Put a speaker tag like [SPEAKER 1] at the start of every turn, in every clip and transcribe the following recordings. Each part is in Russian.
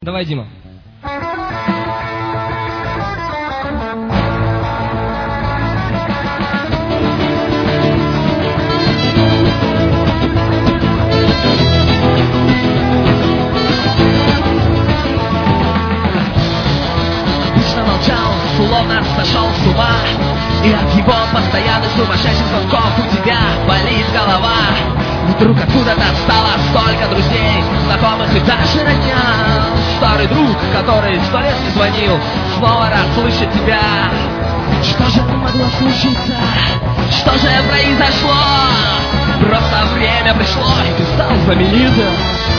[SPEAKER 1] Давай, Дима.
[SPEAKER 2] Вечно молчал, словно сошел с ума, и от его постоянных сумасшедших звонков у тебя болит голова. Вдруг откуда-то стало столько друзей, знакомых и даже родня. Старый друг, который 100 лет не звонил, снова раз слышит тебя. Что же могло случиться? Что же произошло? Просто время пришло, и ты стал знаменитым.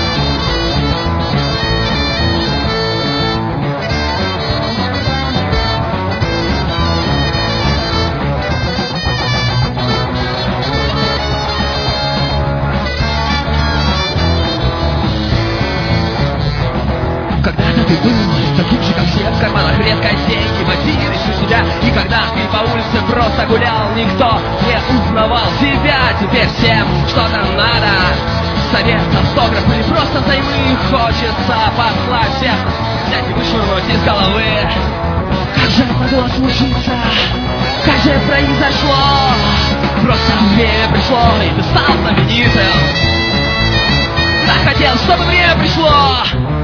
[SPEAKER 2] Когда-то ты был таким же, как все, в карманах редко деньги водились у тебя. И когда ты по улице просто гулял, никто не узнавал тебя. Теперь всем что-то надо, совет, автограф или просто займы. Хочется послать всех, взять и вышвырнуть из головы. Как же могло случиться? Как же произошло? Просто время пришло, и ты стал знаменитым. Так хотел, чтобы время пришло.